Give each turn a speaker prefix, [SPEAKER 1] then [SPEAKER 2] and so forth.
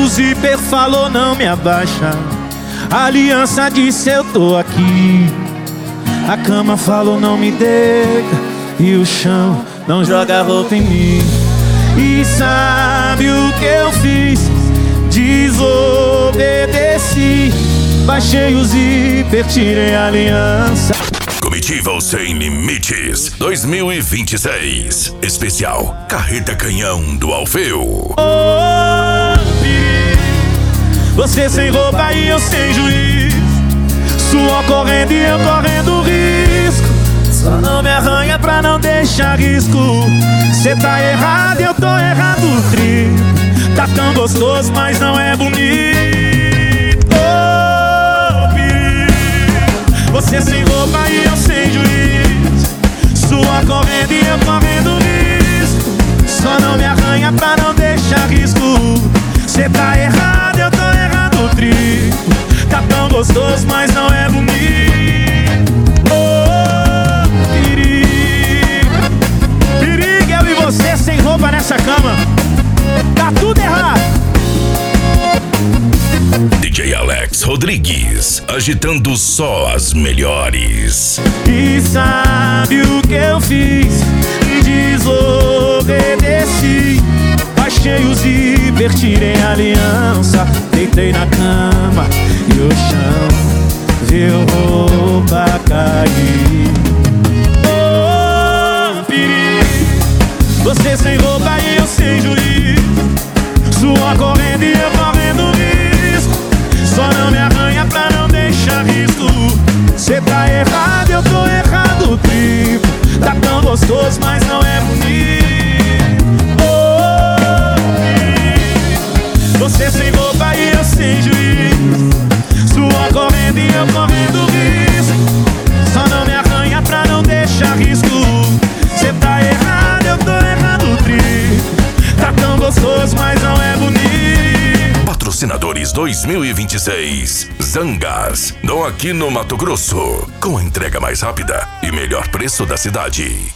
[SPEAKER 1] O zíper falou não me abaixa, a aliança disse eu tô aqui. A cama falou não me deita, e o chão não joga roupa em mim. E sabe o que eu fiz? Desobedeci. Baixei o zíper, tirei a aliança.
[SPEAKER 2] Comitiva Sem Limites 2026. Especial Carreta Canhão do Alfeu.
[SPEAKER 1] Você sem roupa e eu sem juízo, suor correndo e eu correndo risco. Só não me arranha pra não deixar risco. Cê tá errado e eu tô errado triplo. Tá tão gostoso, mas não é bonito. Oh, perigo. Você sem roupa e eu sem juízo, suor correndo e eu correndo risco. Só não me arranha pra não deixar risco. Cê tá errado, eu tô errado triplo. Tá tão gostoso, mas não é bonito. Oh, perigo. Perigo, eu e você sem roupa nessa cama. Tá tudo errado.
[SPEAKER 2] DJ Alex Rodrigues, agitando só as melhores.
[SPEAKER 1] E sabe o que eu fiz? Desobedeci. Baixei o zíper, tirei a aliança. Deitei na cama e o chão viu roupa cair. Oh, perigo. Você sem roupa e eu sem juízo, suor correndo e eu correndo risco. Só não me arranha pra não deixar risco. Cê tá errado, eu tô errado triplo. Tá tão gostoso, mas não é bonito. Oh, você sem roupa e eu sem juízo, suor correndo e eu correndo risco. Só não me arranha pra não deixar risco. Cê tá errado, eu tô errado triplo. Tá tão gostoso, mas não é bonito.
[SPEAKER 2] Patrocinadores 2026. Zangas, Dom aqui no Mato Grosso, com a entrega mais rápida e melhor preço da cidade.